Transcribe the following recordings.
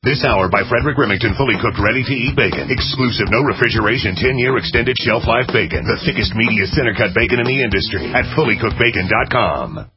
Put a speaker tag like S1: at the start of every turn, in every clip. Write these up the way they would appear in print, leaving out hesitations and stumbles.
S1: This hour by Frederick Remington, fully cooked, ready-to-eat bacon. Exclusive, no refrigeration, 10-year extended shelf life bacon. The thickest, meatiest center-cut bacon in the industry at fullycookedbacon.com.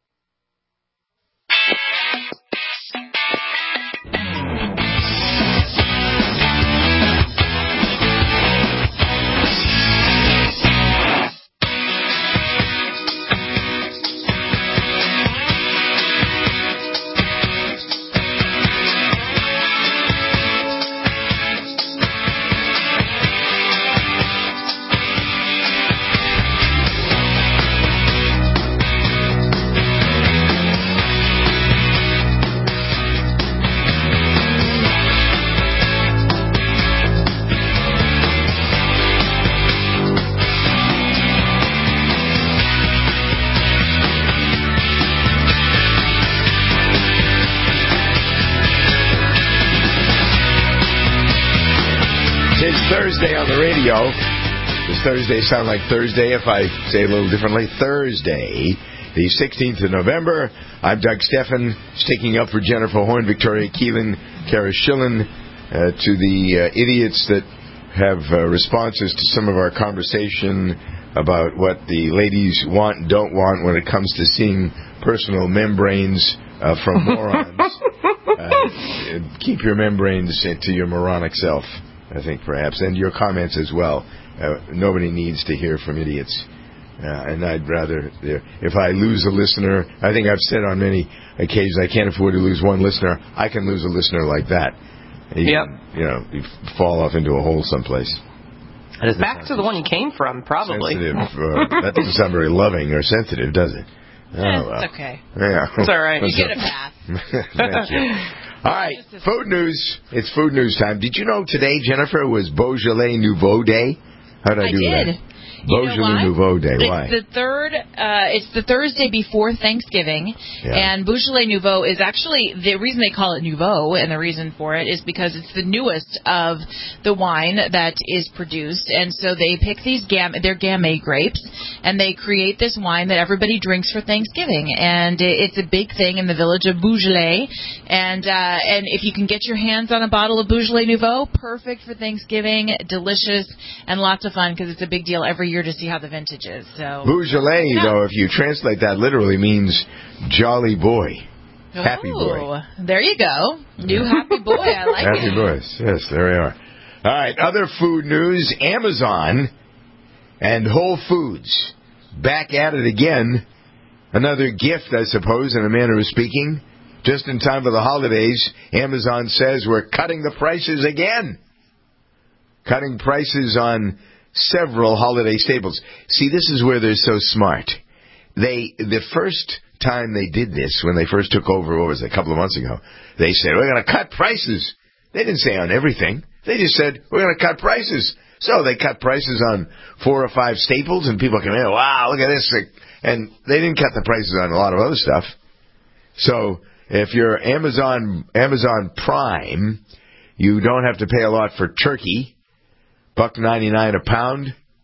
S2: Thursday on the radio. Does Thursday sound like Thursday if I say it a little differently? Thursday, the 16th of November. I'm Doug Steffen, sticking up for Jennifer Horn, Victoria Keelan, Kara Schillen, to the idiots that have responses to some of our conversation about what the ladies want and don't want when it comes to seeing personal membranes from morons. Keep your membranes to your moronic self, I think, perhaps, and your comments as well. Nobody needs to hear from idiots. And I'd rather, if I lose a listener, I think I've said on many occasions, I can't afford to lose one listener. I can lose a listener like that. You fall off into a hole someplace.
S3: Back to the one you came from, probably.
S2: Sensitive. That doesn't sound very loving or sensitive, does it?
S4: It's okay.
S2: Yeah.
S3: It's all right.
S4: You get a pass.
S2: Thank you. All right, food news. It's food news time. Did you know today, Jennifer, was Beaujolais Nouveau Day? How did I do that?
S4: Did.
S2: Beaujolais Nouveau Day. Why?
S4: It's the Thursday before Thanksgiving, and Beaujolais Nouveau is actually, the reason they call it Nouveau, and the reason for it is because it's the newest of the wine that is produced, and so they pick these they're Gamay grapes, and they create this wine that everybody drinks for Thanksgiving, and it's a big thing in the village of Beaujolais, and if you can get your hands on a bottle of Beaujolais Nouveau, perfect for Thanksgiving, delicious, and lots of fun because it's a big deal every year to see how the vintage is. So
S2: Beaujolais, though, if you translate that literally, means jolly boy, happy boy.
S4: There you go, new happy boy. I like
S2: happy
S4: it.
S2: boys. Yes, there we are. All right, other food news: Amazon and Whole Foods back at it again. Another gift, I suppose, in a manner of speaking. Just in time for the holidays, Amazon says we're cutting the prices again. Cutting prices on several holiday staples. See, this is where they're so smart. The first time they did this, when they first took over, what was it, a couple of months ago, they said, we're going to cut prices. They didn't say on everything. They just said, we're going to cut prices. So they cut prices on 4 or 5 staples, and people come in, wow, look at this. And they didn't cut the prices on a lot of other stuff. So if you're Amazon Prime, you don't have to pay a lot for turkey. $1.99 a pound.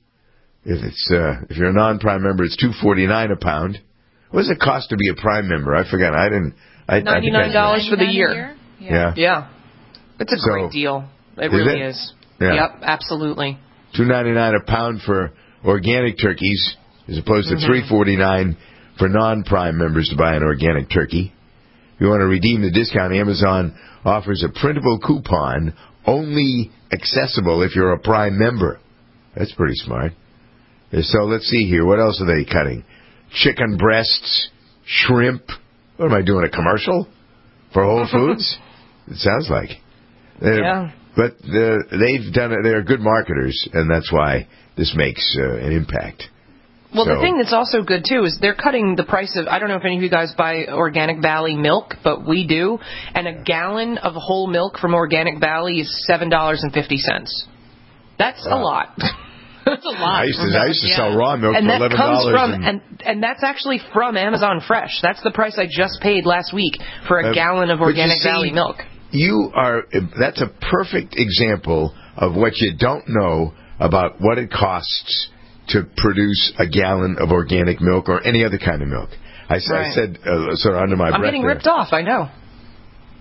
S2: If you're a non-Prime member, it's $2.49 a pound. What does it cost to be a Prime member? I forgot.
S3: $99 for the year.
S2: Yeah.
S3: It's a great deal. It really is.
S2: Yeah.
S3: Yep, absolutely.
S2: $2.99 a pound for organic turkeys, as opposed to $3.49 for non-Prime members to buy an organic turkey. If you want to redeem the discount, Amazon offers a printable coupon only accessible if you're a Prime member. That's pretty smart. So let's see here. What else are they cutting? Chicken breasts, shrimp. What am I doing, a commercial for Whole Foods? It sounds like.
S3: Yeah.
S2: But they've done it. They're good marketers, and that's why this makes an impact.
S3: Well, the thing that's also good, too, is they're cutting the price of, I don't know if any of you guys buy Organic Valley milk, but we do, and a gallon of whole milk from Organic Valley is $7.50. That's a lot.
S4: That's a lot.
S2: I used to sell raw milk
S3: and
S2: for
S3: that
S2: $11.
S3: Comes from, and that's actually from Amazon Fresh. That's the price I just paid last week for a gallon of Organic Valley milk.
S2: That's a perfect example of what you don't know about what it costs to produce a gallon of organic milk or any other kind of milk. I said sort of under my breath.
S3: I'm getting ripped off, I know.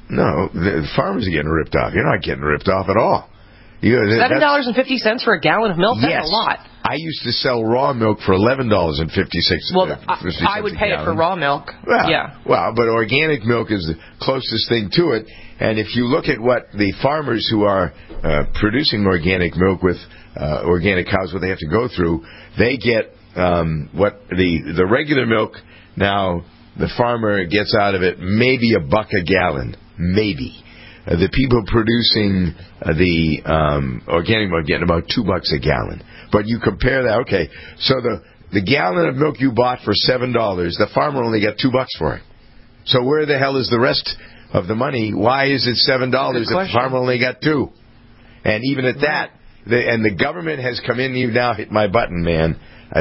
S2: No, the farmers are getting ripped off. You're not getting ripped off at all.
S3: $7.50 for a gallon of milk? That's
S2: yes.
S3: a lot.
S2: I used to sell raw milk for $11.56.
S3: Well, I would pay it for raw milk.
S2: Well,
S3: yeah.
S2: Well, but organic milk is the closest thing to it. And if you look at what the farmers who are producing organic milk with organic cows, what they have to go through, they get what the regular milk. Now, the farmer gets out of it maybe $1 a gallon, maybe. The people producing the organic milk getting about $2 a gallon. But you compare that, okay, so the gallon of milk you bought for $7, the farmer only got $2 for it. So where the hell is the rest of the money? Why is it $7 if the farmer only got $2? And even at that, the government has come in. You now hit my button, man.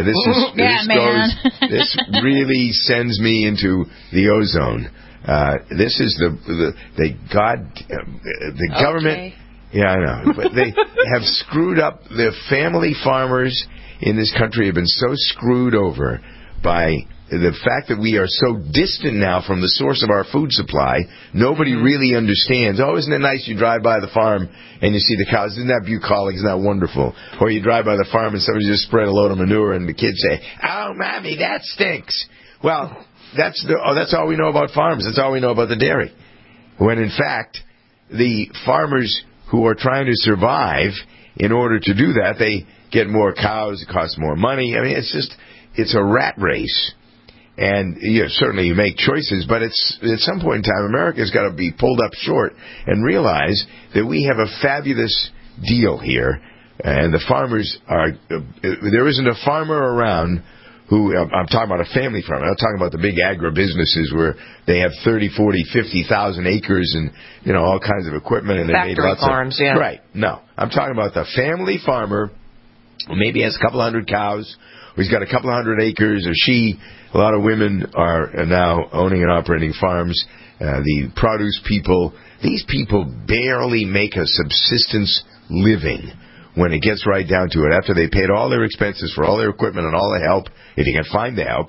S2: This really sends me into the ozone. This is the government. Yeah, I know, but they have screwed up. The family farmers in this country have been so screwed over by the fact that we are so distant now from the source of our food supply. Nobody really understands. Oh, isn't it nice you drive by the farm and you see the cows? Isn't that bucolic? Isn't that wonderful? Or you drive by the farm and somebody just spread a load of manure and the kids say, "Oh, Mommy, that stinks." Well, that's all we know about farms. That's all we know about the dairy. When in fact, the farmers who are trying to survive, in order to do that, they get more cows, it costs more money. I mean, it's a rat race. And certainly you make choices, but it's at some point in time, America's got to be pulled up short and realize that we have a fabulous deal here. And the farmers there isn't a farmer around who, I'm talking about a family farm. I'm not talking about the big agribusinesses where they have 30, 40, 50,000 acres and, all kinds of equipment and they made lots
S3: farms,
S2: of... Right. No. I'm talking about the family farmer who maybe has a couple hundred cows, or he's got a couple of hundred acres, or a lot of women are now owning and operating farms. The produce people, these people barely make a subsistence living when it gets right down to it. After they paid all their expenses for all their equipment and all the help, if you can find the help,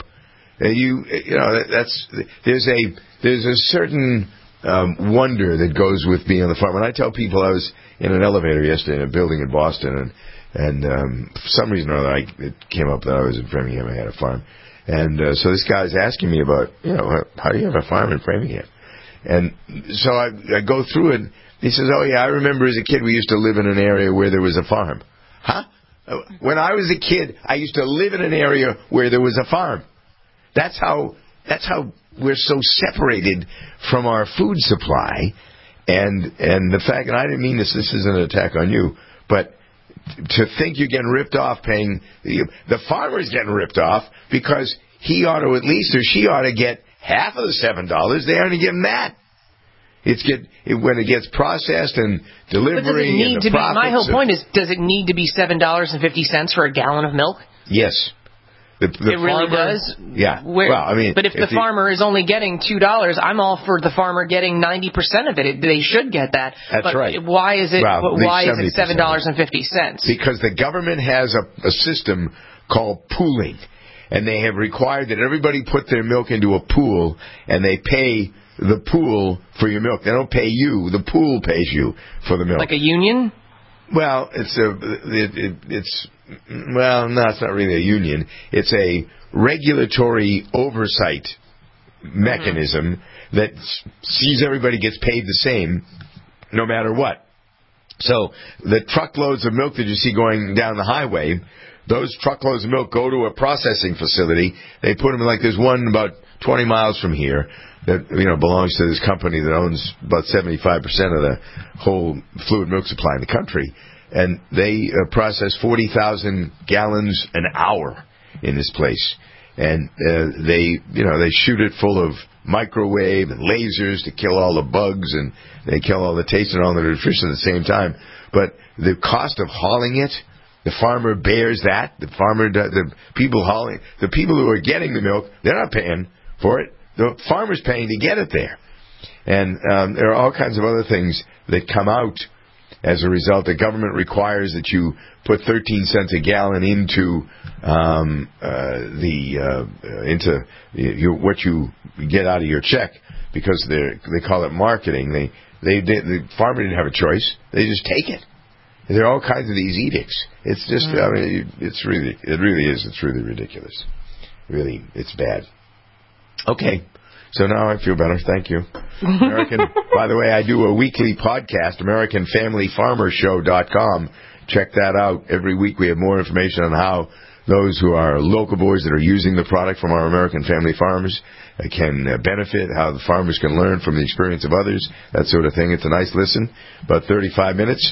S2: there's a certain wonder that goes with being on the farm. When I tell people, I was in an elevator yesterday in a building in Boston, and for some reason or other, it came up that I was in Framingham. I had a farm. And so this guy's asking me about, how do you have a farm in Framingham? And so I go through it. He says, oh, yeah, I remember as a kid we used to live in an area where there was a farm. Huh? When I was a kid, I used to live in an area where there was a farm. That's how we're so separated from our food supply. And the fact, and I didn't mean this isn't an attack on you, but to think you're getting ripped off paying, the farmer's getting ripped off because he ought to at least, or she ought to get half of the $7. They only give him that. When it gets processed and delivery and the profits.
S3: My whole point is, does it need to be $7.50 for a gallon of milk?
S2: Yes. The
S3: it really
S2: farmer,
S3: does?
S2: Yeah.
S3: But if the farmer is only getting $2, I'm all for the farmer getting 90% of it. They should get that.
S2: That's right.
S3: Why is it $7.50?
S2: Because the government has a system called pooling. And they have required that everybody put their milk into a pool, and they pay the pool for your milk. They don't pay you. The pool pays you for the milk.
S3: Like a union?
S2: Well, no, it's not really a union. It's a regulatory oversight mechanism that sees everybody gets paid the same no matter what. So the truckloads of milk that you see going down the highway, those truckloads of milk go to a processing facility. They put them in, like there's one about 20 miles from here that belongs to this company that owns about 75% of the whole fluid milk supply in the country, and they process 40,000 gallons an hour in this place, and they shoot it full of microwave and lasers to kill all the bugs, and they kill all the taste and all the nutrition at the same time. But the cost of hauling it, the farmer bears that. The people who are getting the milk, they're not paying for it. The farmer's paying to get it there. And there are all kinds of other things that come out as a result. The government requires that you put 13 cents a gallon into what you get out of your check. because they call it marketing. The farmer didn't have a choice. They just take it. There are all kinds of these edicts. It's just, I mean, it really is. It's really ridiculous. Really, it's bad. Okay. So now I feel better. Thank you. By the way, I do a weekly podcast, AmericanFamilyFarmerShow.com. Check that out. Every week we have more information on how those who are local boys that are using the product from our American family farmers can benefit, how the farmers can learn from the experience of others, that sort of thing. It's a nice listen, about 35 minutes.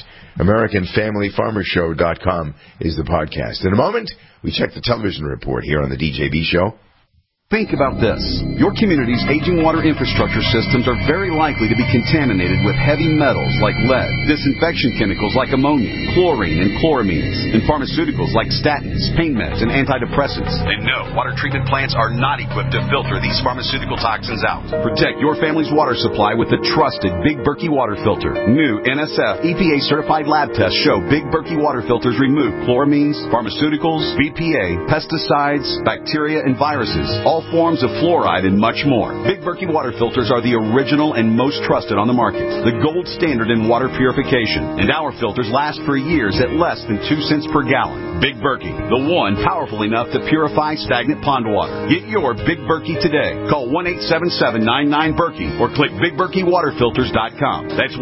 S2: AmericanFamilyFarmerShow.com is the podcast. In a moment, we check the television report here on the DJB Show.
S5: Think about this. Your community's aging water infrastructure systems are very likely to be contaminated with heavy metals like lead, disinfection chemicals like ammonia, chlorine and chloramines, and pharmaceuticals like statins, pain meds, and antidepressants. And no, water treatment plants are not equipped to filter these pharmaceutical toxins out. Protect your family's water supply with the trusted Big Berkey water filter. New NSF EPA-certified lab tests show Big Berkey water filters remove chloramines, pharmaceuticals, BPA, pesticides, bacteria, and viruses, all forms of fluoride, and much more. Big Berkey water filters are the original and most trusted on the market, the gold standard in water purification, and our filters last for years at less than 2 cents per gallon. Big Berkey, the one powerful enough to purify stagnant pond water. Get your Big Berkey today. Call 1-877-99-BERKEY or click BigBerkeyWaterFilters.com. That's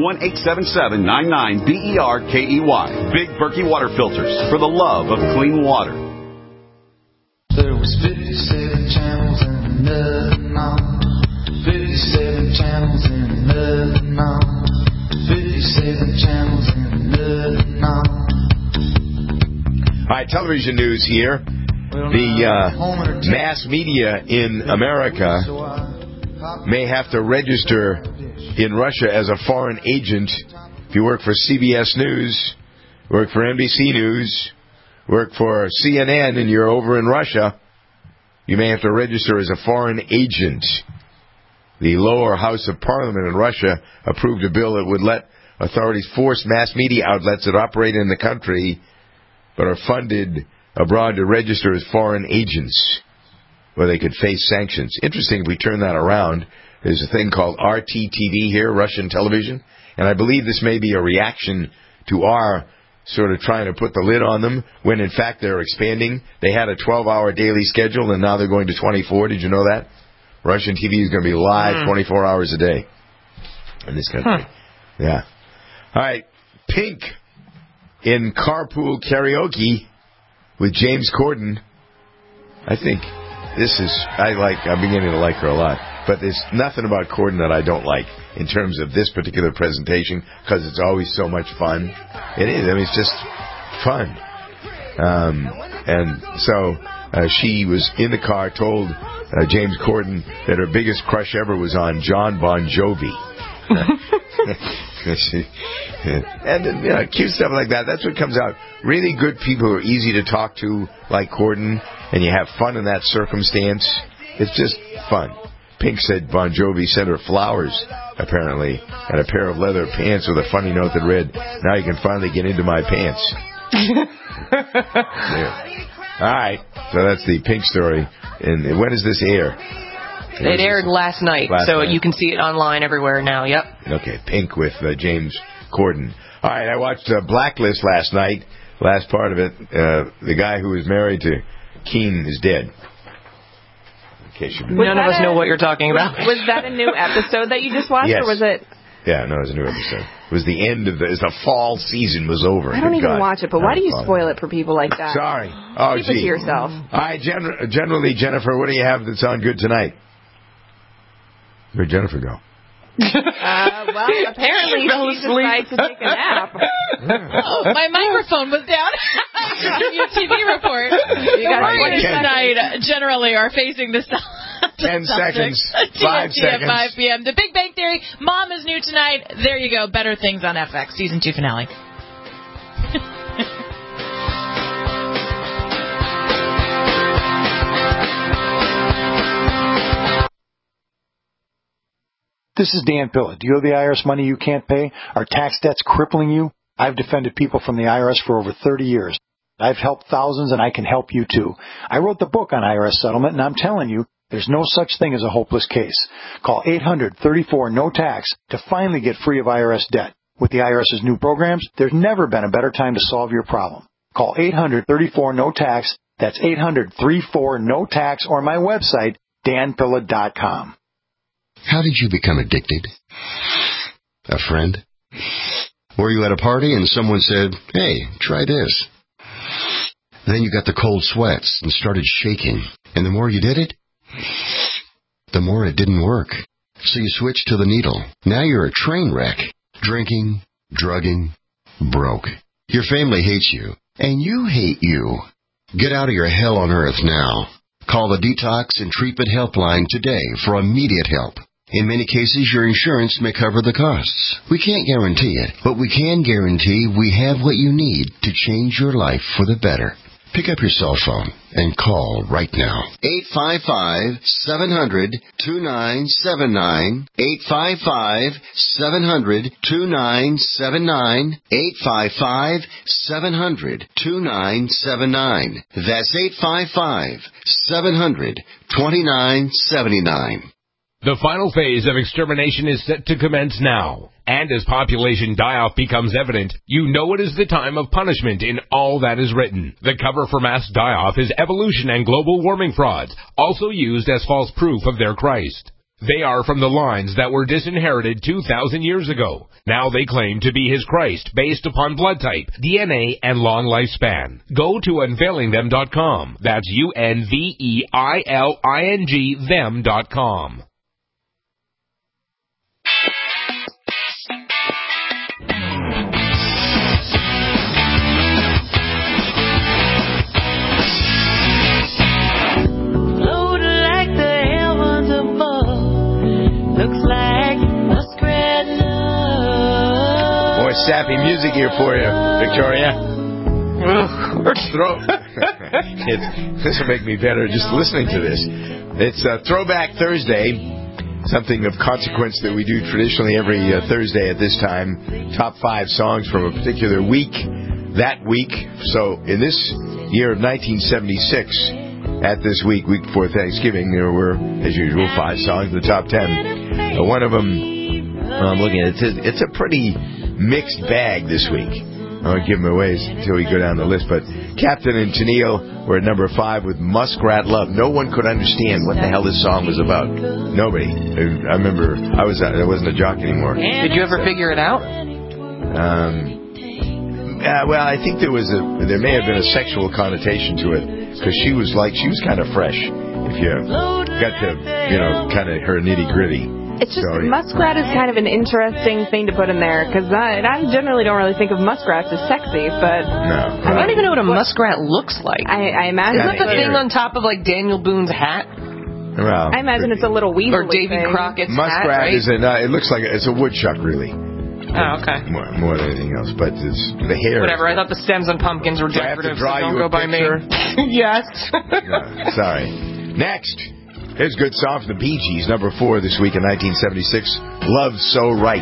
S5: 1-877-99-BERKEY. Big Berkey water filters, for the love of clean water.
S6: There was 57 channels and nothing on. 57 channels and nothing on. 57 channels and nothing on.
S2: All right, television news here. The mass media in America may have to register in Russia as a foreign agent. If you work for CBS News, work for NBC News, work for CNN, and you're over in Russia, you may have to register as a foreign agent. The lower house of parliament in Russia approved a bill that would let authorities force mass media outlets that operate in the country but are funded abroad to register as foreign agents, where they could face sanctions. Interesting if we turn that around. There's a thing called RTTV here, Russian television, and I believe this may be a reaction to our sort of trying to put the lid on them, when in fact they're expanding. They had a 12-hour daily schedule, and now they're going to 24. Did you know that? Russian TV is going to be live 24 hours a day in this country. Yeah. All right. Pink in carpool karaoke with James Corden. I think this is, I'm beginning to like her a lot. But there's nothing about Corden that I don't like in terms of this particular presentation, because it's always so much fun. It is. I mean, it's just fun. And so she was in the car, told James Corden that her biggest crush ever was on John Bon Jovi. And cute stuff like that. That's what comes out. Really good people who are easy to talk to, like Corden, and you have fun in that circumstance. It's just fun. Pink said Bon Jovi sent her flowers, apparently, and a pair of leather pants with a funny note that read, "Now you can finally get into my pants." All right, so that's the Pink story. And when does this air?
S3: It aired last night, you can see it online everywhere now. Yep.
S2: Okay, Pink with James Corden. All right, I watched Blacklist last night. Last part of it, the guy who was married to Keane is dead.
S3: None of us know what you're talking about.
S7: Was that a new episode that you just watched,
S2: yes.
S7: Or was it?
S2: Yeah, no, it was a new episode. It was the end of the fall season was over.
S7: I don't even watch it, but why do you spoil it for people like that?
S2: Sorry.
S7: Keep it to yourself.
S2: All right, generally, Jennifer, what do you have that's on good tonight? Where'd Jennifer go?
S7: Well, apparently she decided to take a nap.
S4: Oh, my microphone was down. Your TV report. The Warriors tonight generally are facing the
S2: 10 seconds. 5 seconds.
S4: At 5 p.m. The Big Bang Theory. Mom is new tonight. There you go. Better Things on FX. Season 2 finale.
S8: This is Dan Pilla. Do you owe the IRS money you can't pay? Are tax debts crippling you? I've defended people from the IRS for over 30 years. I've helped thousands, and I can help you too. I wrote the book on IRS settlement, and I'm telling you, There's no such thing as a hopeless case. Call 800-34-NO-TAX to finally get free of IRS debt. With the IRS's new programs, there's never been a better time to solve your problem. Call 800-34-NO-TAX. That's 800-34-NO-TAX, or my website, danpilla.com.
S9: How did you become addicted? A friend? Were you at a party and someone said, "Hey, try this"? Then you got the cold sweats and started shaking. And the more you did it, the more it didn't work. So you switched to the needle. Now you're a train wreck. Drinking, drugging, broke. Your family hates you, and you hate you. Get out of your hell on earth now. Call the Detox and Treatment Helpline today for immediate help. In many cases, your insurance may cover the costs. We can't guarantee it, but we can guarantee we have what you need to change your life for the better. Pick up your cell phone and call right now. 855-700-2979. 855-700-2979. 855-700-2979. That's 855-700-2979.
S10: The final phase of extermination is set to commence now. And as population die-off becomes evident, you know it is the time of punishment in all that is written. The cover for mass die-off is evolution and global warming frauds, also used as false proof of their Christ. They are from the lines that were disinherited 2,000 years ago. Now they claim to be his Christ based upon blood type, DNA, and long lifespan. Go to unveilingthem.com. That's UNVEILING them.com.
S2: Sappy music here for you, Victoria. This will make me better just listening to this. It's Throwback Thursday, something of consequence that we do traditionally every Thursday at this time. Top 5 songs from a particular week, that week. So in this year of 1976, at this week before Thanksgiving, there were, as usual, 5 songs in the top 10. One of them, I'm looking at it, it's a pretty mixed bag this week. I won't give them away until we go down the list, but Captain and Tennille were at number 5 with Muskrat Love. No one could understand what the hell this song was about. Nobody. I remember I wasn't a jock anymore.
S3: Did you ever figure it out?
S2: Well, I think there may have been a sexual connotation to it, because she was kind of fresh. If you got to, kind of her nitty gritty.
S7: It's just, muskrat is kind of an interesting thing to put in there, because I generally don't really think of muskrats as sexy, but...
S2: No.
S3: I don't even know what a muskrat looks like.
S7: I imagine...
S3: Isn't that the thing on top of, like, Daniel Boone's hat?
S2: Well,
S7: I imagine it's a little weaselly
S3: Or Davy Crockett's hat, right?
S2: Muskrat it looks like it's a woodchuck, really.
S3: Oh, okay.
S2: More than anything else, but it's the hair.
S3: Whatever, I thought the stems on pumpkins were decorative, so don't go by me. Yes.
S2: No, sorry. Next. Here's a good song from the Bee Gees, number 4 this week in 1976, Love So Right.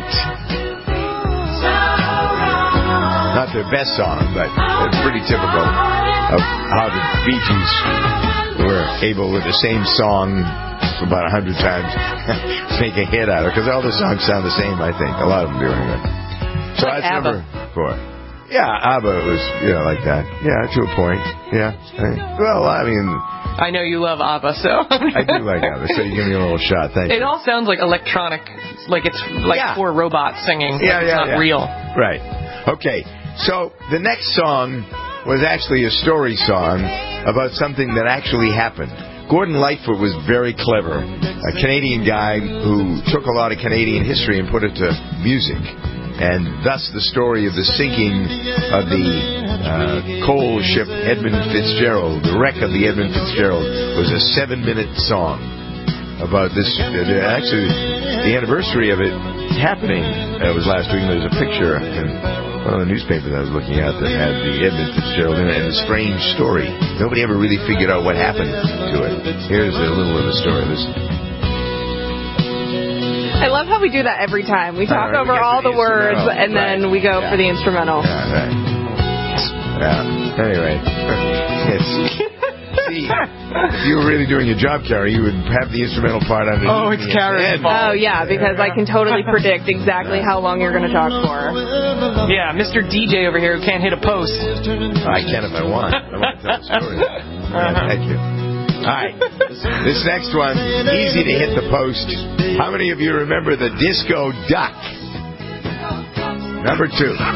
S2: Not their best song, but it's pretty typical of how the Bee Gees were able, with the same song about 100 times, make a hit out of it, because all the songs sound the same, I think. A lot of them do, anyway. So
S3: like
S2: that's
S3: ABBA.
S2: number 4. Yeah, ABBA was, like that. Yeah, to a point. Yeah. Well, I mean...
S3: I know you love ABBA, so...
S2: I do like ABBA, so you give me a little shot. Thank you.
S3: It all sounds like electronic, like it's like 4 robots singing. It's not real.
S2: Right. Okay, so the next song was actually a story song about something that actually happened. Gordon Lightfoot was very clever, a Canadian guy who took a lot of Canadian history and put it to music. And thus the story of the sinking of the coal ship Edmund Fitzgerald, the wreck of the Edmund Fitzgerald, was a 7-minute song about this. Actually, the anniversary of it happening was last week. There's a picture in one of the newspapers I was looking at that had the Edmund Fitzgerald in it, and a strange story. Nobody ever really figured out what happened to it. Here's a little of the story.
S7: I love how we do that every time. We talk over all the words, and then we go for the instrumental.
S2: Yeah, right. Yeah. Anyway, See, if you were really doing your job, Carrie, you would have the instrumental part underneath.
S3: Oh, it's Carrie's fault.
S7: Oh, yeah, because I can totally predict exactly how long you're going to talk for.
S3: Yeah, Mr. DJ over here who can't hit a post.
S2: I can if I want. I want to tell a story. Thank you. All right. This next one, easy to hit the post. How many of you remember the Disco Duck? Number 2.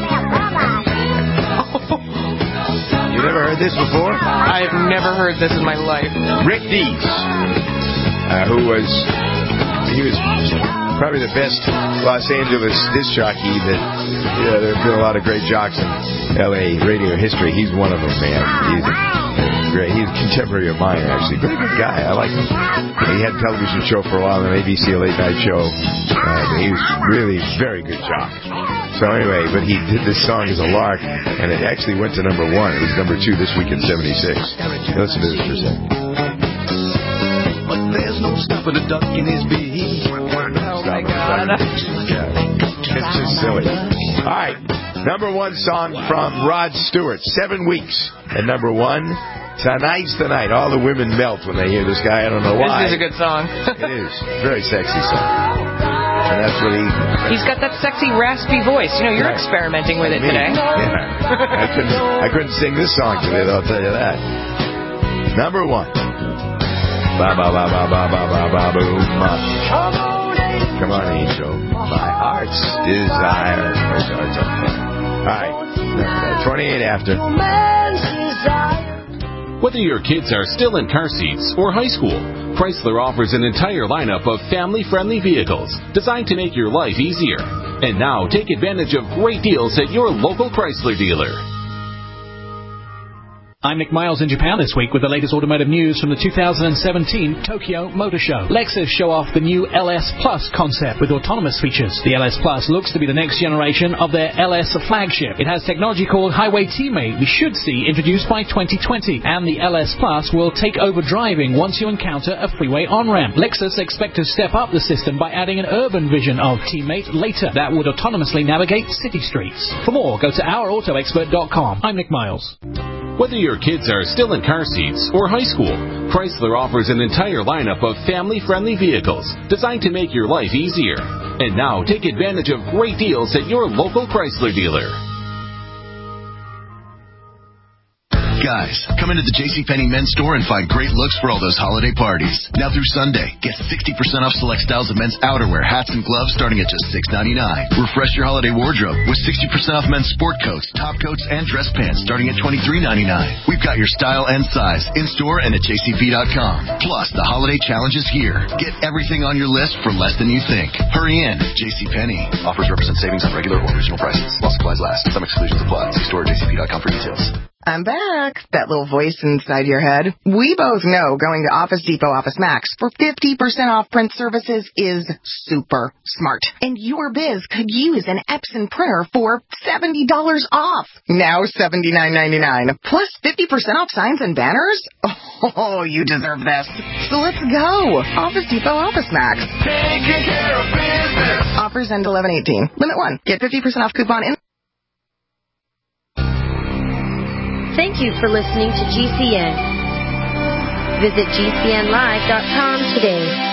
S2: You never heard this before?
S3: I've never heard this in my life.
S2: Rick Dees, he was probably the best Los Angeles disc jockey that, there have been a lot of great jocks in L.A. radio history. He's one of them, man. He's great. He's a contemporary of mine, actually. Very good guy. I like him. He had a television show for a while on ABC, a late-night show. He was really a very good jock. So anyway, but he did this song as a lark, and it actually went to number 1. It was number 2 this week in 76. Listen to this for a second.
S6: But there's no stopping a duck in his beak.
S3: Oh, my God.
S2: It's just silly. All right. Number 1 song from Rod Stewart, 7 weeks at number 1. Tonight's the night. All the women melt when they hear this guy. I don't know why.
S3: This is a good song.
S2: It is. Very sexy song. And that's what
S3: he's got that sexy, raspy voice. You're experimenting with it today.
S2: Yeah. I couldn't sing this song today, though, I'll tell you that. Number 1. Ba ba ba ba ba ba ba ba boom. Come on, Angel. My heart's desire. All right. 28 after.
S11: Whether your kids are still in car seats or high school, Chrysler offers an entire lineup of family-friendly vehicles designed to make your life easier. And now, take advantage of great deals at your local Chrysler dealer.
S12: I'm Nick Miles in Japan this week with the latest automotive news from the 2017 Tokyo Motor Show. Lexus show off the new LS Plus concept with autonomous features. The LS Plus looks to be the next generation of their LS flagship. It has technology called Highway Teammate we should see introduced by 2020. And the LS Plus will take over driving once you encounter a freeway on-ramp. Lexus expect to step up the system by adding an urban vision of Teammate later that would autonomously navigate city streets. For more, go to ourautoexpert.com. I'm Nick Miles.
S11: Whether your kids are still in car seats or high school, Chrysler offers an entire lineup of family-friendly vehicles designed to make your life easier. And now, take advantage of great deals at your local Chrysler dealer.
S13: Guys, come into the JCPenney men's store and find great looks for all those holiday parties. Now through Sunday, get 60% off select styles of men's outerwear, hats, and gloves starting at just $6.99. Refresh your holiday wardrobe with 60% off men's sport coats, top coats, and dress pants starting at $23.99. We've got your style and size in-store and at jcp.com. Plus, the holiday challenge is here. Get everything on your list for less than you think. Hurry in. JCPenney. Offers represent savings on regular or original prices. While supplies last. Some exclusions apply. See store at jcp.com for details.
S14: I'm back. That little voice inside your head. We both know going to Office Depot Office Max for 50% off print services is super smart. And your biz could use an Epson printer for $70 off. Now $79.99. Plus 50% off signs and banners? Oh, you deserve this. So let's go. Office Depot Office Max.
S6: Taking care of business.
S14: Offers end 11/18. Limit 1. Get 50% off coupon in.
S15: Thank you for listening to GCN. Visit GCNlive.com today.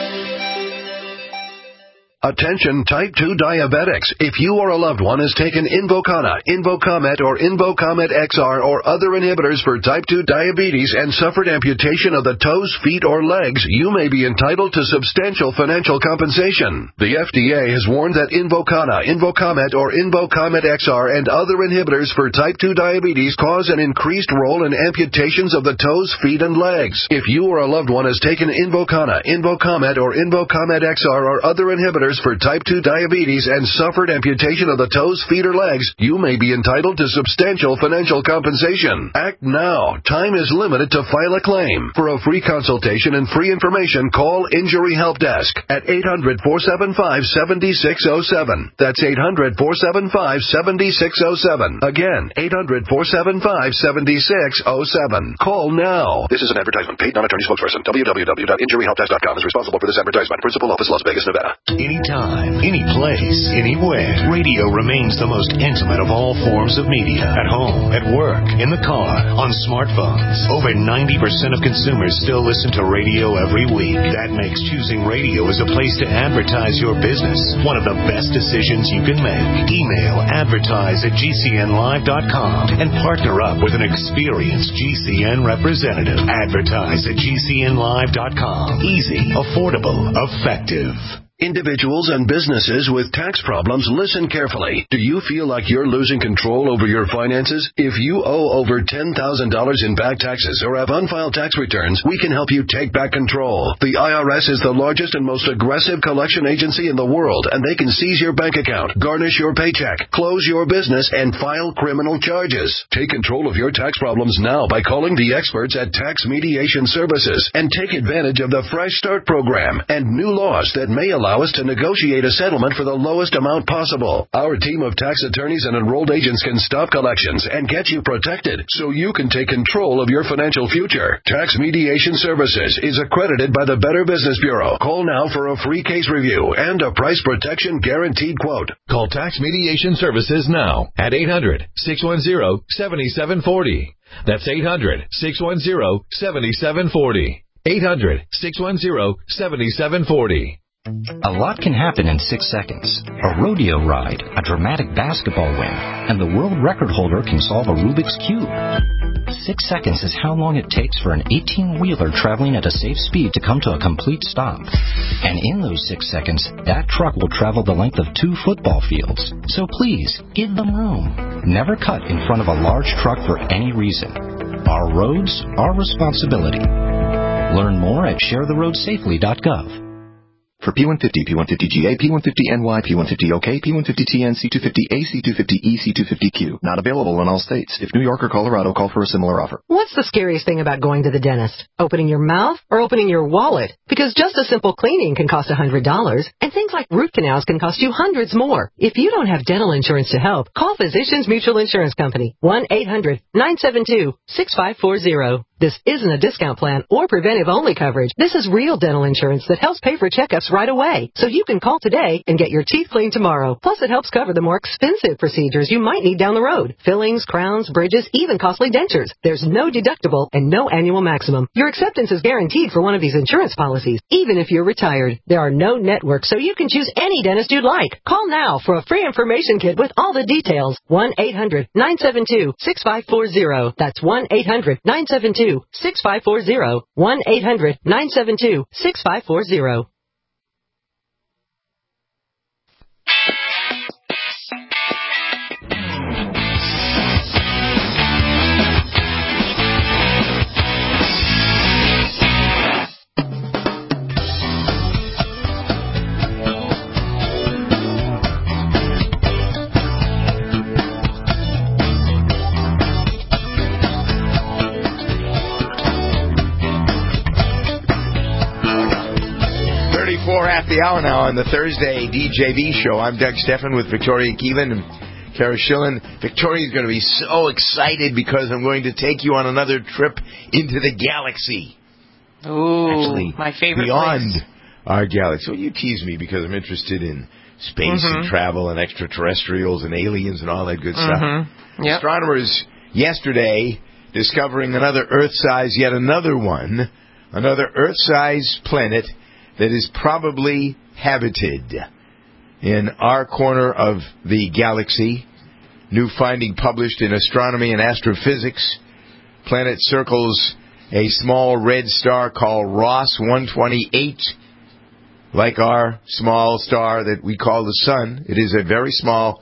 S16: Attention type 2 diabetics. If you or a loved one has taken Invokana, Invokamet, or Invokamet XR or other inhibitors for type 2 diabetes and suffered amputation of the toes, feet, or legs, you may be entitled to substantial financial compensation. The FDA has warned that Invokana, Invokamet, or Invokamet XR and other inhibitors for type 2 diabetes cause an increased role in amputations of the toes, feet, and legs. If you or a loved one has taken Invokana, Invokamet, or Invokamet XR or other inhibitors for type 2 diabetes and suffered amputation of the toes, feet, or legs, you may be entitled to substantial financial compensation. Act now. Time is limited to file a claim. For a free consultation and free information, call Injury Help Desk at 800-475-7607. That's 800-475-7607. Again, 800-475-7607. Call now. This is an advertisement. Paid non-attorney spokesperson. www.injuryhelpdesk.com is responsible for this advertisement. Principal Office, Las Vegas, Nevada.
S1: anytime, any place, anywhere. Radio remains the most intimate of all forms of media. At home, at work, in the car, on smartphones. Over 90% of consumers still listen to radio every week. That makes choosing radio as a place to advertise your business one of the best decisions you can make. Email advertise@gcnlive.com and partner up with an experienced GCN representative. Advertise@gcnlive.com. Easy, affordable, effective.
S16: Individuals and businesses with tax problems, listen carefully. Do you feel like you're losing control over your finances? If you owe over $10,000 in back taxes or have unfiled tax returns, we can help you take back control. The IRS is the largest and most aggressive collection agency in the world, and they can seize your bank account, garnish your paycheck, close your business, and file criminal charges. Take control of your tax problems now by calling the experts at Tax Mediation Services and take advantage of the Fresh Start program and new laws that may allow us to negotiate a settlement for the lowest amount possible. Our team of tax attorneys and enrolled agents can stop collections and get you protected so you can take control of your financial future. Tax Mediation Services is accredited by the Better Business Bureau. Call now for a free case review and a price protection guaranteed quote.
S17: Call Tax Mediation Services now at 800-610-7740. That's 800-610-7740. 800-610-7740.
S18: A lot can happen in 6 seconds. A rodeo ride, a dramatic basketball win, and the world record holder can solve a Rubik's Cube. 6 seconds is how long it takes for an 18-wheeler traveling at a safe speed to come to a complete stop. And in those 6 seconds, that truck will travel the length of 2 football fields. So please, give them room. Never cut in front of a large truck for any reason. Our roads, our responsibility. Learn more at sharetheroadsafely.gov.
S19: For P150, P150GA, P150NY, P150OK, P150TN, C250A, C250E, C250Q. Not available in all states. If New York or Colorado, call for a similar offer.
S20: What's the scariest thing about going to the dentist? Opening your mouth or opening your wallet? Because just a simple cleaning can cost $100, and things like root canals can cost you hundreds more. If you don't have dental insurance to help, call Physicians Mutual Insurance Company. 1-800-972-6540. This isn't a discount plan or preventive-only coverage. This is real dental insurance that helps pay for checkups right away. So you can call today and get your teeth cleaned tomorrow. Plus, it helps cover the more expensive procedures you might need down the road. Fillings, crowns, bridges, even costly dentures. There's no deductible and no annual maximum. Your acceptance is guaranteed for one of these insurance policies, even if you're retired. There are no networks, so you can choose any dentist you'd like. Call now for a free information kit with all the details. 1-800-972-6540. That's 1-800-972-6540. 1-800-972-6540.
S2: At the hour now on the Thursday DJB show. I'm Doug Stephan with Victoria Keelan and Kara Schillen. Victoria's going to be so excited because I'm going to take you on another trip into the galaxy.
S3: Ooh,
S2: actually,
S3: my favorite
S2: beyond
S3: place.
S2: Our galaxy. Well, you tease me because I'm interested in space and travel and extraterrestrials and aliens and all that good stuff.
S3: Yep.
S2: Astronomers yesterday discovering another Earth-size, yet another one, another Earth-size planet that is probably habited in our corner of the galaxy. New finding published in Astronomy and Astrophysics. Planet circles a small red star called Ross 128, like our small star that we call the Sun. This is a very small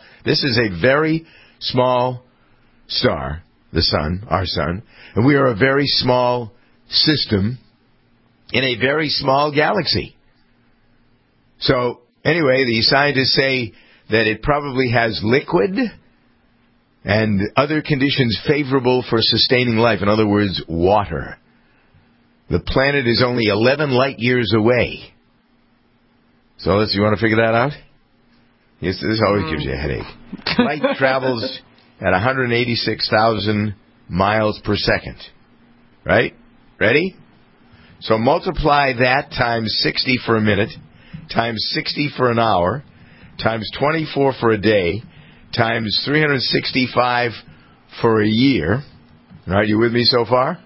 S2: star, the Sun, our Sun, and we are a very small system in a very small galaxy. So, anyway, the scientists say that it probably has liquid and other conditions favorable for sustaining life. In other words, water. The planet is only 11 light years away. So, you want to figure that out? Yes, this always gives you a headache. Light travels at 186,000 miles per second. Right? Ready? So multiply that times 60 for a minute, times 60 for an hour, times 24 for a day, times 365 for a year. All right, you with me so far?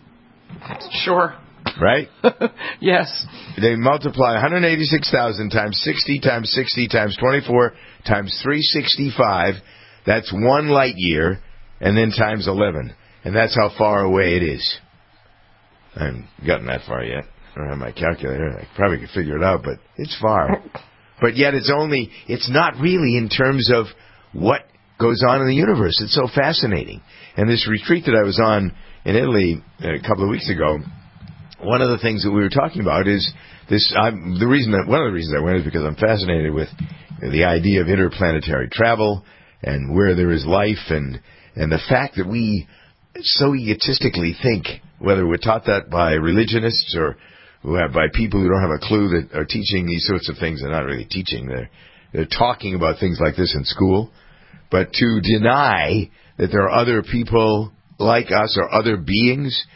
S3: Sure.
S2: Right?
S3: Yes.
S2: They multiply 186,000 times 60 times 60 times 24 times 365. That's 1 light year, and then times 11. And that's how far away it is. I haven't gotten that far yet. I don't have my calculator. I probably could figure it out, but it's far. But yet it's not really in terms of what goes on in the universe. It's so fascinating. And this retreat that I was on in Italy a couple of weeks ago, one of the things that we were talking about is this. One of the reasons I went is because I'm fascinated with the idea of interplanetary travel and where there is life, and the fact that we so egotistically think, whether we're taught that by religionists or by people who don't have a clue that are teaching these sorts of things. They're not really teaching. They're talking about things like this in school. But to deny that there are other people like us or other beings,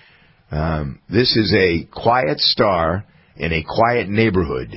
S2: this is a quiet star in a quiet neighborhood.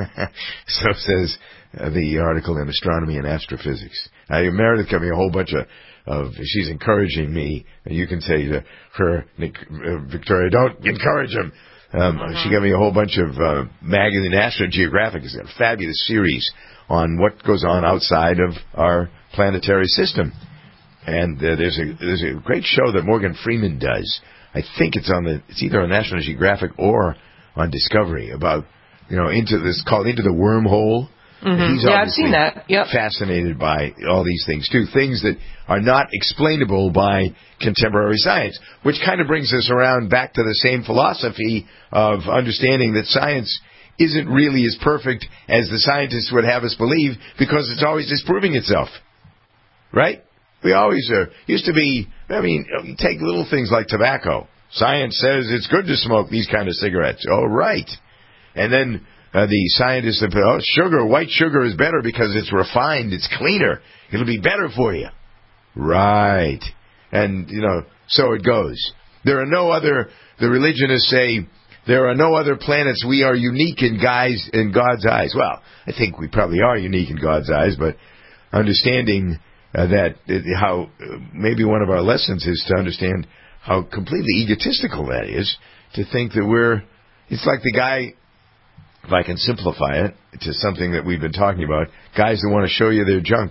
S2: So says the article in Astronomy and Astrophysics. Meredith got me a whole bunch of she's encouraging me. You can say to her, Victoria, don't encourage him. She got me a whole bunch of magazine. National Geographic has got a fabulous series on what goes on outside of our planetary system. And there's a great show that Morgan Freeman does. I think it's either on National Geographic or on Discovery about, called Into the Wormhole.
S3: Mm-hmm.
S2: He's
S3: I've seen that. Yep.
S2: Fascinated by all these things too, things that are not explainable by contemporary science, which kind of brings us around back to the same philosophy of understanding that science isn't really as perfect as the scientists would have us believe, because it's always disproving itself. Right? We always used to be, you take little things like tobacco. Science says it's good to smoke these kind of cigarettes. Oh, right. And then the scientists have said, white sugar is better because it's refined, it's cleaner. It'll be better for you. Right. And, so it goes. The religionists say, there are no other planets. We are unique in God's eyes. Well, I think we probably are unique in God's eyes, but understanding that how maybe one of our lessons is to understand how completely egotistical that is, to think that it's like the guy, if I can simplify it to something that we've been talking about, guys that want to show you their junk.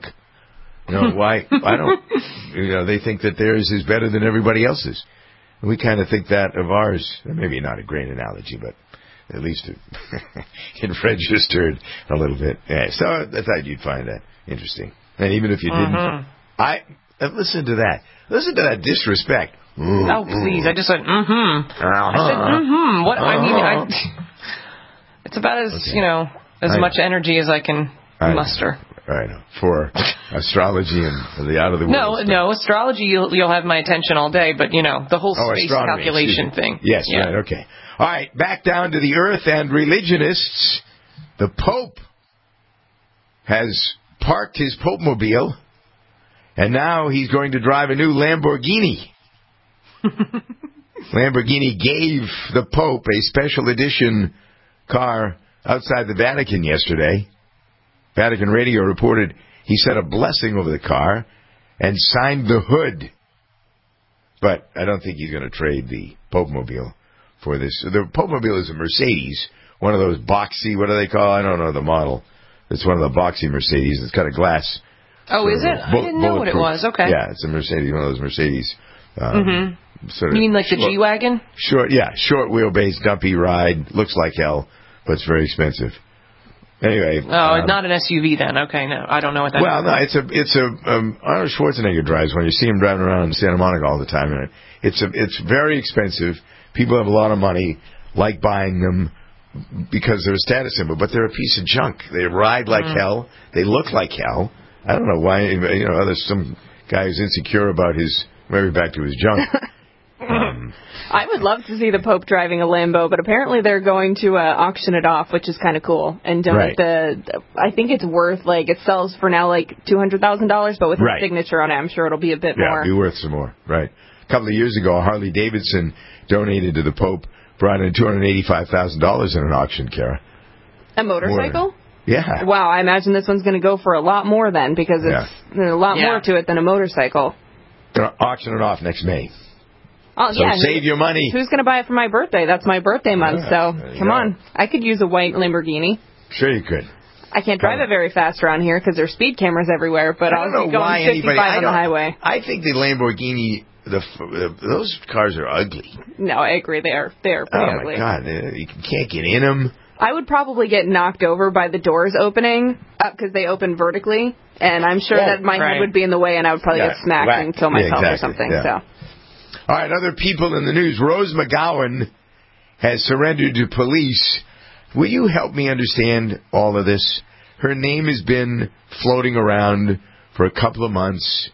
S2: Why? I don't. They think that theirs is better than everybody else's. And we kind of think that of ours. Maybe not a great analogy, but at least it registered a little bit. Yeah, so I thought you'd find that interesting. And even if you didn't, listen to that. Listen to that disrespect.
S3: Oh, please. I just went, I said, What? It's about as much energy as I can muster.
S2: I know. For astrology and the out of the world.
S3: No, astrology you'll have my attention all day, but the whole space calculation thing.
S2: Yes, yeah. Right, okay. All right, back down to the earth and religionists. The Pope has parked his Pope-mobile, and now he's going to drive a new Lamborghini. Lamborghini gave the Pope a special edition car outside the Vatican yesterday. Vatican Radio reported he said a blessing over the car and signed the hood. But I don't think he's going to trade the Pope-mobile for this. The Pope-mobile is a Mercedes, one of those boxy, what do they call? I don't know the model. It's one of the boxy Mercedes. It's got a glass.
S3: Oh, is it? I didn't know what it was. Okay.
S2: Yeah, it's a Mercedes, one of those Mercedes.
S3: You mean like the G-Wagon?
S2: Short wheelbase, dumpy ride. Looks like hell, but it's very expensive. Anyway.
S3: Oh, not an SUV then. Okay, no, I don't know what that is.
S2: Well, no, it's Arnold Schwarzenegger drives one. You see him driving around in Santa Monica all the time. And it's very expensive. People have a lot of money, like buying them because they're a status symbol, but they're a piece of junk. They ride like hell. They look like hell. I don't know why. There's some guy who's insecure about maybe back to his junk.
S7: I would love to see the Pope driving a Lambo, but apparently they're going to auction it off, which is kind of cool. And donate I think it's worth, it sells for now $200,000, but with his signature on it, I'm sure it'll be a bit more.
S2: Yeah, it'll be worth some more, right. A couple of years ago, Harley Davidson donated to the Pope, brought in $285,000 in an auction, Kara.
S7: A motorcycle?
S2: More. Yeah.
S7: Wow, I imagine this one's going to go for a lot more then, because there's a lot more to it than a motorcycle.
S2: Going to auction it off next May.
S7: Oh,
S2: so save your money.
S7: Who's going to buy it for my birthday? That's my birthday month, so come on. I could use a white Lamborghini.
S2: Sure you could.
S7: I can't drive it very fast around here because there's speed cameras everywhere, but I'll be going 55 on the highway.
S2: I think the Lamborghini, those cars are ugly.
S7: No, I agree. They are pretty ugly.
S2: Oh, my God. You can't get in them.
S7: I would probably get knocked over by the doors opening up because they open vertically, and I'm sure that my head would be in the way, and I would probably get smacked and kill myself or something. Yeah. So.
S2: All right, other people in the news. Rose McGowan has surrendered to police. Will you help me understand all of this? Her name has been floating around for a couple of months.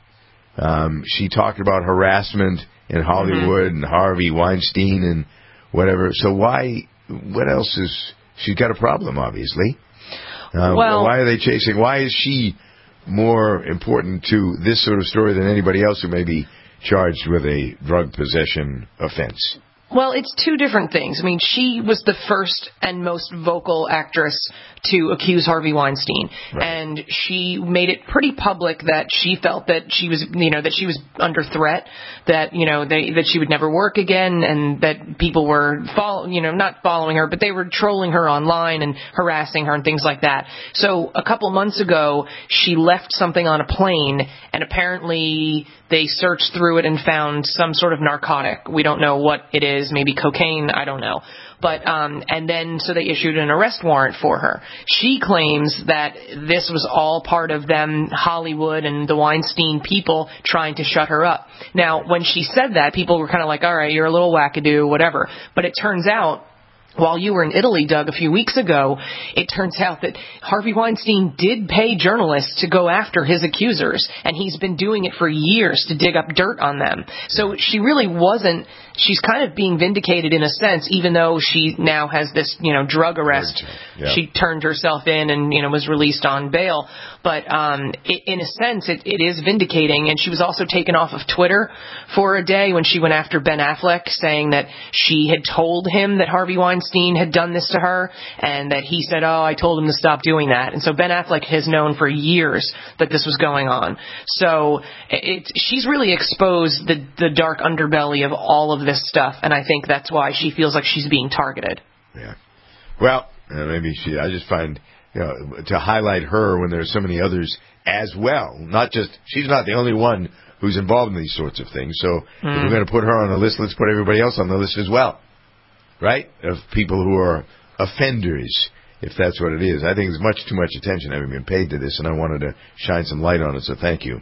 S2: She talked about harassment in Hollywood and Harvey Weinstein and whatever. So what else is... She's got a problem, obviously. Why are they chasing? Why is she more important to this sort of story than anybody else who may be charged with a drug possession offense?
S3: Well, it's two different things. I mean, she was the first and most vocal actress to accuse Harvey Weinstein. Right. And she made it pretty public that she felt that she was, that she was under threat, that, that she would never work again, and that people were not following her, but they were trolling her online and harassing her and things like that. So a couple months ago, she left something on a plane, and apparently they searched through it and found some sort of narcotic. We don't know what it is, maybe cocaine, I don't know. But, and then, so they issued an arrest warrant for her. She claims that this was all part of them, Hollywood and the Weinstein people, trying to shut her up. Now, when she said that, people were kind of like, all right, you're a little wackadoo, whatever. But it turns out, while you were in Italy, Doug, a few weeks ago, it turns out that Harvey Weinstein did pay journalists to go after his accusers, and he's been doing it for years to dig up dirt on them. So she really wasn't, she's kind of being vindicated in a sense, even though she now has this, drug arrest. Yeah. She turned herself in and, was released on bail. But in a sense, it is vindicating. And she was also taken off of Twitter for a day when she went after Ben Affleck, saying that she had told him that Harvey Weinstein had done this to her, and that he said, I told him to stop doing that. And so Ben Affleck has known for years that this was going on. So she's really exposed the dark underbelly of all of this stuff, and I think that's why she feels like she's being targeted.
S2: Yeah. Well, maybe I just find... to highlight her when there are so many others as well. She's not the only one who's involved in these sorts of things. So if we're going to put her on the list, let's put everybody else on the list as well. Right? Of people who are offenders, if that's what it is. I think there's much too much attention having been paid to this, and I wanted to shine some light on it, so thank you.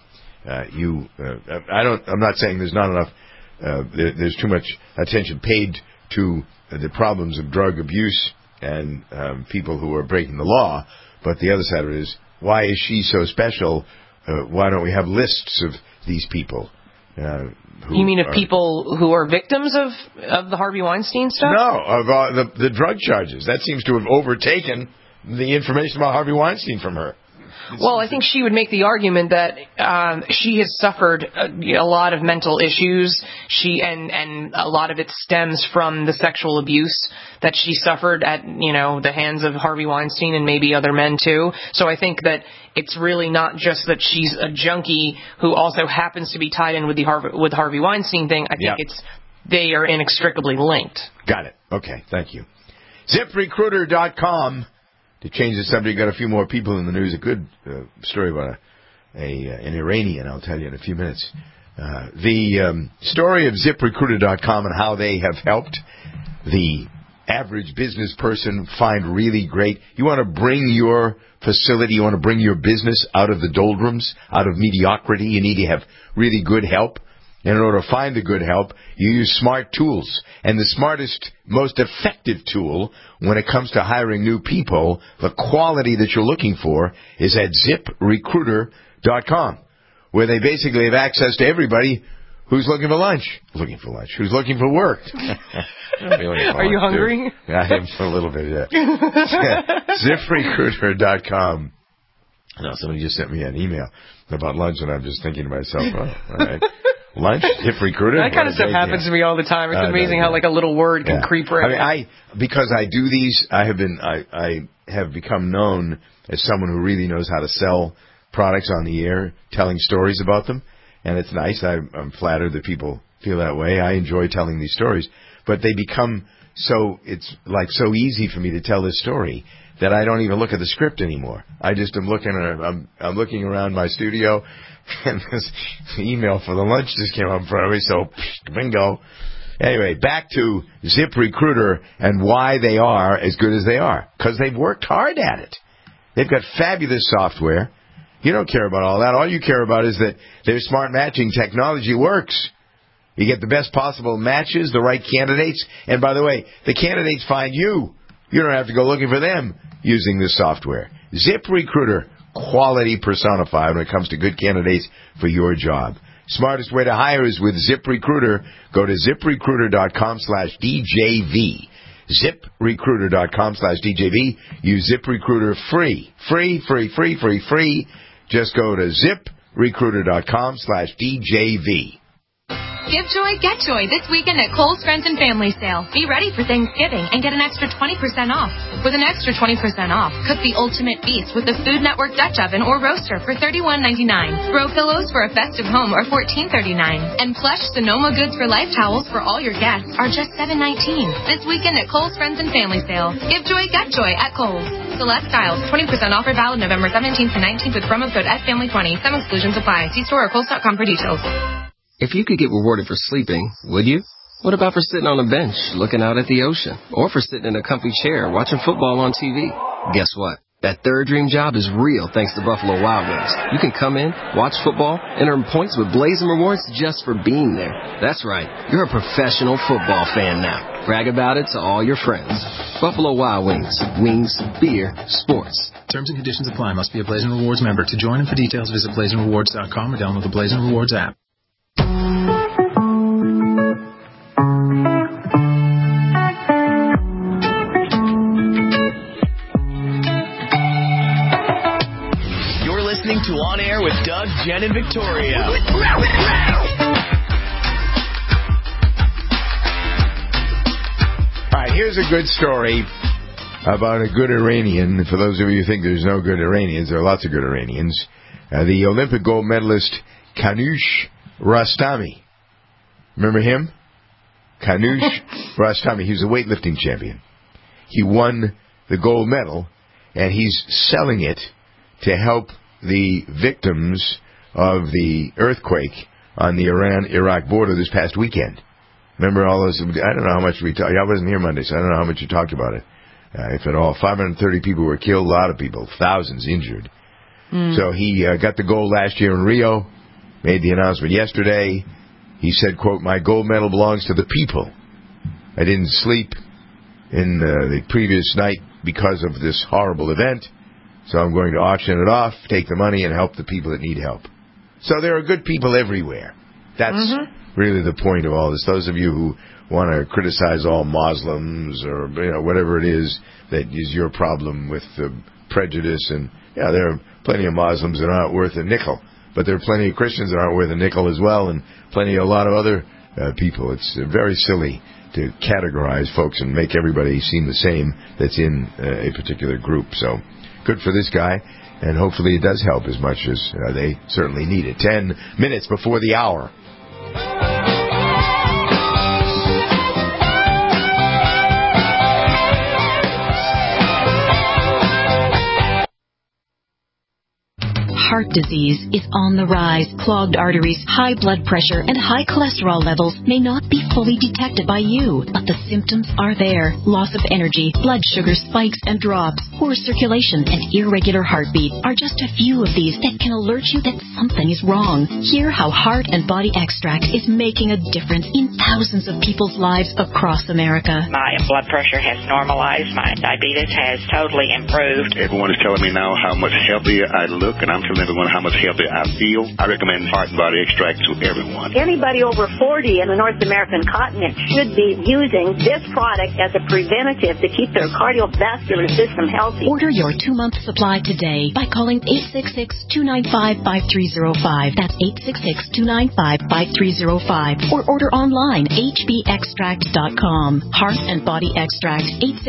S2: I'm not saying there's not enough, there's too much attention paid to the problems of drug abuse and people who are breaking the law, but the other side of it is, why is she so special? Why don't we have lists of these people?
S3: You mean of people who are victims of the Harvey Weinstein stuff?
S2: No, of the drug charges. That seems to have overtaken the information about Harvey Weinstein from her.
S3: Well, I think she would make the argument that she has suffered a lot of mental issues. And a lot of it stems from the sexual abuse that she suffered at the hands of Harvey Weinstein and maybe other men too. So I think that it's really not just that she's a junkie who also happens to be tied in with the Harvey Weinstein thing. I think they are inextricably linked.
S2: Got it. Okay, thank you. ZipRecruiter.com. To change the subject, got a few more people in the news. A good story about an Iranian, I'll tell you in a few minutes. The story of ZipRecruiter.com and how they have helped the average business person find really great. You want to bring your facility, you want to bring your business out of the doldrums, out of mediocrity. You need to have really good help. And in order to find the good help, you use smart tools. And the smartest, most effective tool when it comes to hiring new people, the quality that you're looking for, is at ZipRecruiter.com, where they basically have access to everybody who's looking for lunch. Who's looking for work.
S3: Are you hungry?
S2: I am a little bit, yeah. ZipRecruiter.com. No, somebody just sent me an email about lunch, and I'm just thinking to myself, all right. Lunch, ZipRecruiter.
S3: That kind of stuff happens to me all the time. It's amazing how like a little word can creep right.
S2: Because I do these, I have become known as someone who really knows how to sell products on the air, telling stories about them. And it's nice. I'm flattered that people feel that way. I enjoy telling these stories. But they become it's like so easy for me to tell this story that I don't even look at the script anymore. I just am I'm looking around my studio, and this email for the lunch just came up in front of me, so bingo. Anyway, back to ZipRecruiter and why they are as good as they are. Because they've worked hard at it. They've got fabulous software. You don't care about all that. All you care about is that their smart matching technology works. You get the best possible matches, the right candidates. And by the way, the candidates find you. You don't have to go looking for them using this software. ZipRecruiter, quality personified when it comes to good candidates for your job. Smartest way to hire is with ZipRecruiter. Go to ZipRecruiter.com/DJV. ZipRecruiter.com/DJV. Use ZipRecruiter free. Free. Just go to ZipRecruiter.com/DJV.
S21: Give joy, get joy this weekend at Kohl's Friends and Family Sale. Be ready for Thanksgiving and get an extra 20% off. With an extra 20% off, cook the ultimate feast with the Food Network Dutch Oven or Roaster for $31.99. Throw pillows for a festive home are $14.39. And plush Sonoma Goods for Life towels for all your guests are just $7.19. This weekend at Kohl's Friends and Family Sale. Give joy, get joy at Kohl's. Select styles, 20% offer valid November 17th to 19th with promo code SFamily20. Some exclusions apply. See store or Kohls.com for details.
S22: If you could get rewarded for sleeping, would you? What about for sitting on a bench, looking out at the ocean? Or for sitting in a comfy chair, watching football on TV? Guess what? That third dream job is real thanks to Buffalo Wild Wings. You can come in, watch football, and earn points with Blazing Rewards just for being there. That's right. You're a professional football fan now. Brag about it to all your friends. Buffalo Wild Wings. Wings, beer, sports.
S23: Terms and conditions apply. Must be a Blazing Rewards member. To join and for details, visit BlazingRewards.com or download the Blazing Rewards app.
S24: You're listening to On Air with Doug, Jen, and Victoria.
S2: All right, here's a good story about a good Iranian. For those of you who think there's no good Iranians, there are lots of good Iranians. The Olympic gold medalist Kanush Rastami. Remember him? Kanush Rastami. He was a weightlifting champion. He won the gold medal, and he's selling it to help the victims of the earthquake on the Iran-Iraq border this past weekend. Remember all those? I don't know how much we talked. I wasn't here Monday, so I don't know how much you talked about it. If at all. 530 people were killed, a lot of people, thousands injured. So he got the gold last year in Rio, made the announcement yesterday. He said, quote, "My gold medal belongs to the people. I didn't sleep in the previous night because of this horrible event, so I'm going to auction it off, take the money, and help the people that need help." So there are good people everywhere. That's really the point of all this. Those of you who want to criticize all Muslims or whatever it is that is your problem with prejudice, and there are plenty of Muslims that aren't worth a nickel, but there are plenty of Christians that aren't worth a nickel as well, and a lot of other people. It's very silly to categorize folks and make everybody seem the same that's in a particular group. So good for this guy, and hopefully it does help as much as they certainly need it. 10 minutes before the hour.
S25: Heart disease is on the rise. Clogged arteries, high blood pressure, and high cholesterol levels may not be fully detected by you, but the symptoms are there. Loss of energy, blood sugar spikes and drops, poor circulation, and irregular heartbeat are just a few of these that can alert you that something is wrong. Hear how Heart and Body Extract is making a difference in thousands of people's lives across America.
S26: My blood pressure has normalized. My diabetes has totally improved.
S27: Everyone is telling me now how much healthier I look, and I'm feeling
S4: everyone how much healthier I feel, I recommend Heart and Body Extract to everyone.
S5: Anybody over 40 in the North American continent should be using this product as a preventative to keep their cardiovascular system healthy.
S25: Order your 2-month supply today by calling 866-295-5305. That's 866-295-5305. Or order online, hbextract.com. Heart and Body Extract,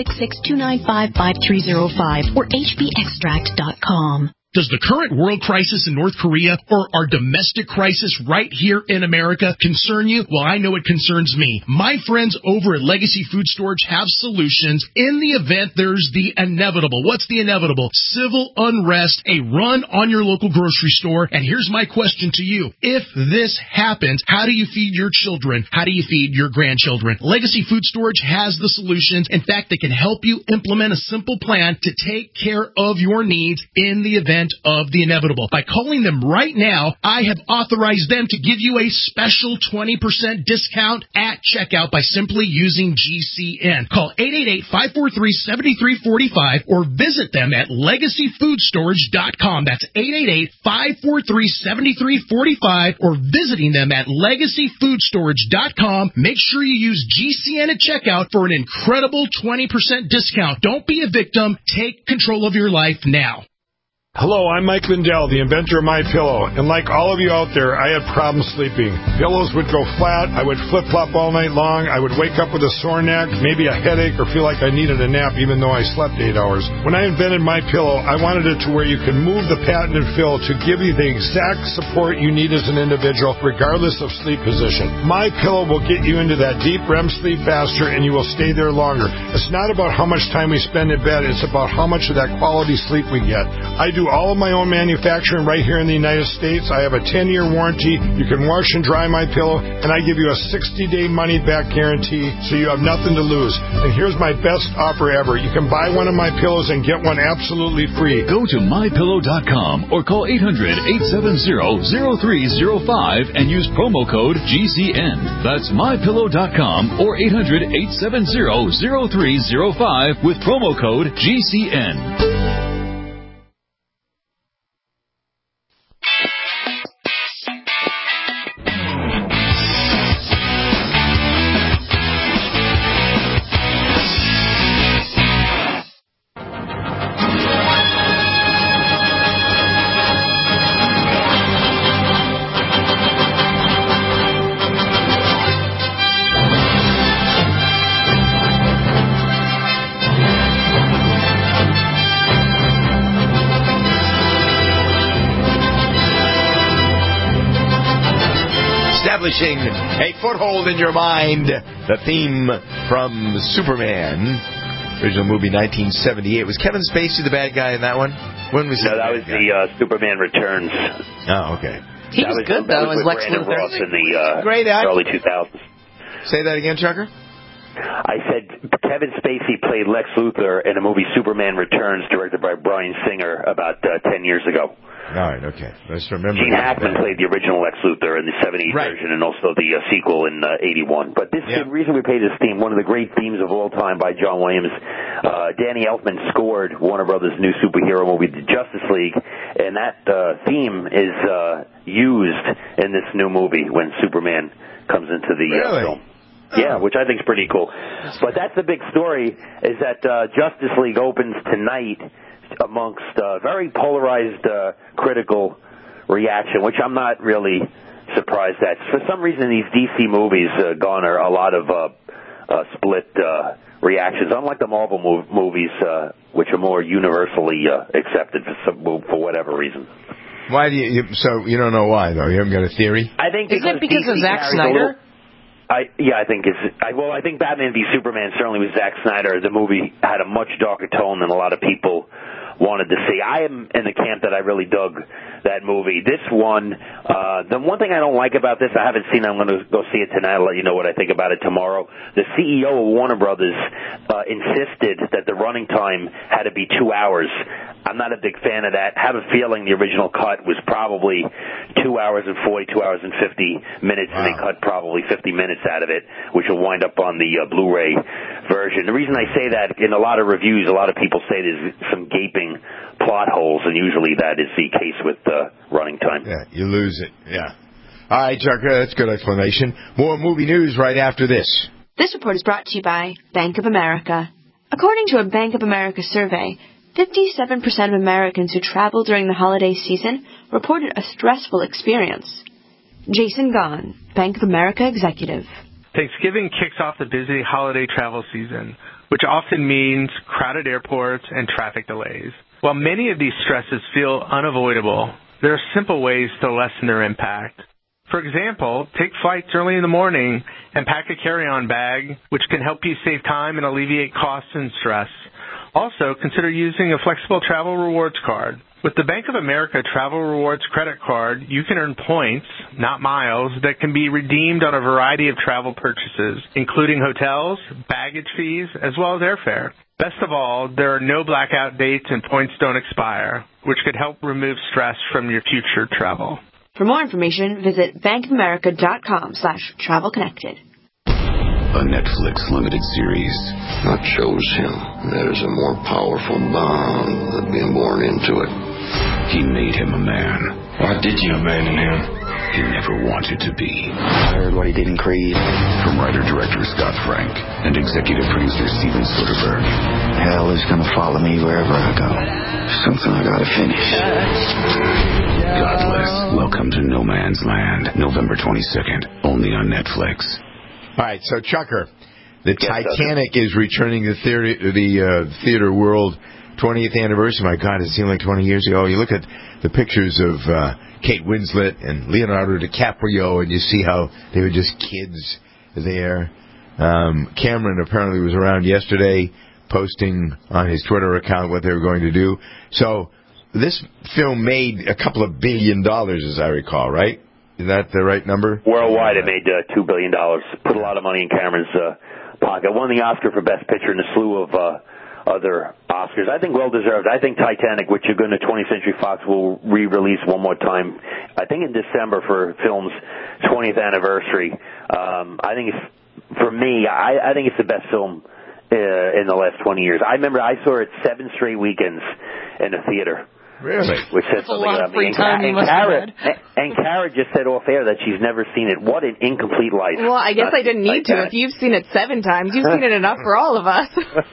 S25: 866-295-5305 or hbextract.com.
S8: Does the current world crisis in North Korea or our domestic crisis right here in America concern you? Well, I know it concerns me. My friends over at Legacy Food Storage have solutions in the event there's the inevitable. What's the inevitable? Civil unrest, a run on your local grocery store. And here's my question to you. If this happens, how do you feed your children? How do you feed your grandchildren? Legacy Food Storage has the solutions. In fact, they can help you implement a simple plan to take care of your needs in the event of the inevitable. By calling them right now, I have authorized them to give you a special 20% discount at checkout by simply using GCN. Call 888-543-7345 or visit them at legacyfoodstorage.com. That's 888-543-7345 or visiting them at legacyfoodstorage.com. Make sure you use GCN at checkout for an incredible 20% discount. Don't be a victim. Take control of your life now.
S9: Hello, I'm Mike Lindell, the inventor of MyPillow, and like all of you out there, I had problems sleeping. Pillows would go flat, I would flip-flop all night long, I would wake up with a sore neck, maybe a headache, or feel like I needed a nap even though I slept 8 hours. When I invented MyPillow, I wanted it to where you can move the patented fill to give you the exact support you need as an individual, regardless of sleep position. MyPillow will get you into that deep REM sleep faster, and you will stay there longer. It's not about how much time we spend in bed, it's about how much of that quality sleep we get. I do all of my own manufacturing right here in the United States. I have a 10-year warranty. You can wash and dry my pillow, and I give you a 60-day money-back guarantee, so you have nothing to lose. And here's my best offer ever. You can buy one of my pillows and get one absolutely free.
S10: Go to mypillow.com or call 800-870-0305 and use promo code GCN. That's mypillow.com or 800-870-0305 with promo code GCN.
S2: Establishing a foothold in your mind, the theme from Superman, original movie 1978. Was Kevin Spacey the bad guy in that one? When was
S12: No, that was the Superman Returns.
S2: Oh, okay.
S3: He was good, though, as Lex
S12: Brandon
S3: Luthor.
S12: Ross in the
S2: Great actor.
S12: early 2000s.
S2: Say that again, Chucker?
S12: I said Kevin Spacey played Lex Luthor in a movie Superman Returns, directed by Bryan Singer, about 10 years ago.
S2: All right, okay. Let's remember.
S12: Gene Hackman played the original Lex Luthor in the 78 version and also the sequel in 81. But this the reason we played this theme, one of the great themes of all time by John Williams. Danny Elfman scored Warner Brothers' new superhero movie, The Justice League, and that theme is used in this new movie when Superman comes into the film. Yeah, which I think is pretty cool. But that's the big story, is that Justice League opens tonight amongst very polarized critical reaction, which I'm not really surprised at. For some reason, these DC movies garner a lot of split reactions, unlike the Marvel movies, which are more universally accepted for whatever reason.
S2: Why do you? So you don't know why, though? You haven't got a theory?
S12: I think
S3: Is it because
S12: DC
S3: of Zack
S12: carries a
S3: Snyder?
S12: little- I think I think Batman v Superman certainly with Zack Snyder. The movie had a much darker tone than a lot of people wanted to see. I am in the camp that I really dug that movie. This one, the one thing I don't like about this, I haven't seen it. I'm going to go see it tonight. I'll let you know what I think about it tomorrow. The CEO of Warner Brothers insisted that the running time had to be 2 hours. I'm not a big fan of that. I have a feeling the original cut was probably 2 hours and 40, 2 hours and 50 minutes, and they cut probably 50 minutes out of it, which will wind up on the Blu-ray version. The reason I say that, in a lot of reviews, a lot of people say there's some gaping plot holes, and usually that is the case with running time.
S2: Yeah, you lose it. Yeah. All right, Chucker, that's a good explanation. More movie news right after this.
S1: This report is brought to you by Bank of America. According to a Bank of America survey, 57% of Americans who travel during the holiday season reported a stressful experience. Jason Gahn, Bank of America executive.
S6: Thanksgiving kicks off the busy holiday travel season, which often means crowded airports and traffic delays. While many of these stresses feel unavoidable, there are simple ways to lessen their impact. For example, take flights early in the morning and pack a carry-on bag, which can help you save time and alleviate costs and stress. Also, consider using a flexible travel rewards card. With the Bank of America Travel Rewards credit card, you can earn points, not miles, that can be redeemed on a variety of travel purchases, including hotels, baggage fees, as well as airfare. Best of all, there are no blackout dates and points don't expire, which could help remove stress from your future travel.
S1: For more information, visit bankofamerica.com/travelconnected.
S11: A Netflix limited series. I chose him. There's a more powerful bond than being born into it. He made him a man. Why did you abandon him? He never wanted to be.
S13: I heard what he did in Creed.
S11: From writer-director Scott Frank and executive producer Steven Soderbergh.
S13: Hell is gonna follow me wherever I go. Something I gotta finish.
S11: Godless. Welcome to No Man's Land. November 22nd. Only on Netflix.
S2: All right, so Chucker, the Titanic is returning to the theater world 20th anniversary. My God, it seemed like 20 years ago. You look at the pictures of Kate Winslet and Leonardo DiCaprio, and you see how they were just kids there. Cameron apparently was around yesterday posting on his Twitter account what they were going to do. So this film made a couple of $1 billion, as I recall, right? Is that the right number?
S12: Worldwide, it made $2 billion. Put a lot of money in Cameron's pocket. Won the Oscar for Best Picture and a slew of other Oscars. I think well-deserved. I think Titanic, which you're going to 20th Century Fox will re-release one more time, I think in December for film's 20th anniversary. I think it's, for me, I think it's the best film in the last 20 years. I remember I saw it 7 straight weekends in the theater.
S2: Really?
S12: Which said something about me. And Kara just said off air that she's never seen it. What an incomplete life.
S7: Well, I guess I didn't need to. If you've seen it 7 times, you've seen it enough for all of us.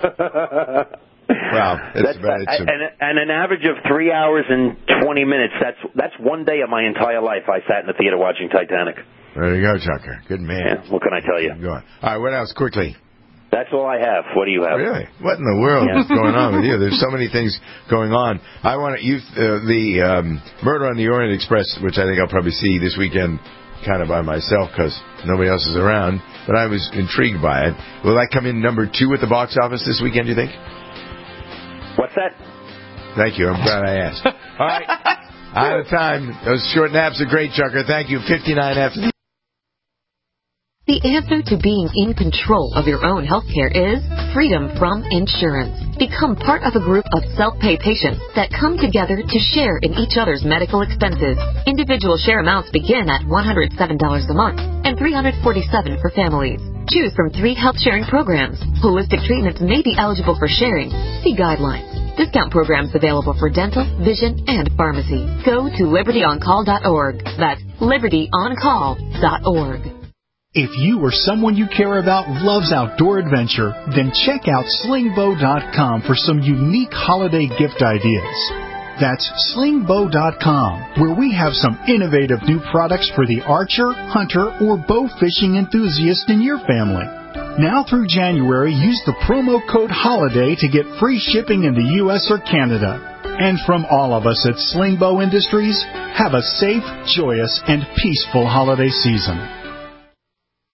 S2: Wow.
S12: And an average of 3 hours and 20 minutes. That's one day of my entire life I sat in the theater watching Titanic.
S2: There you go, Chucker. Good man.
S12: Yeah, what can I tell you?
S2: Go on. All right, what else? Quickly.
S12: That's all I have. What do you have?
S2: Really? What in the world is going on with you? There's so many things going on. I want to the Murder on the Orient Express, which I think I'll probably see this weekend kind of by myself because nobody else is around, but I was intrigued by it. Will that come in number 2 at the box office this weekend, do you think?
S12: What's that?
S2: Thank you. I'm glad I asked. All right. Out of time. Those short naps are great, Chucker. Thank you. 59 after
S25: The answer to being in control of your own healthcare is freedom from insurance. Become part of a group of self-pay patients that come together to share in each other's medical expenses. Individual share amounts begin at $107 a month and $347 for families. Choose from 3 health-sharing programs. Holistic treatments may be eligible for sharing. See guidelines. Discount programs available for dental, vision, and pharmacy. Go to libertyoncall.org. That's libertyoncall.org.
S8: If you or someone you care about loves outdoor adventure, then check out slingbow.com for some unique holiday gift ideas. That's slingbow.com, where we have some innovative new products for the archer, hunter, or bow fishing enthusiast in your family. Now through January, use the promo code HOLIDAY to get free shipping in the U.S. or Canada. And from all of us at Slingbow Industries, have a safe, joyous, and peaceful holiday season.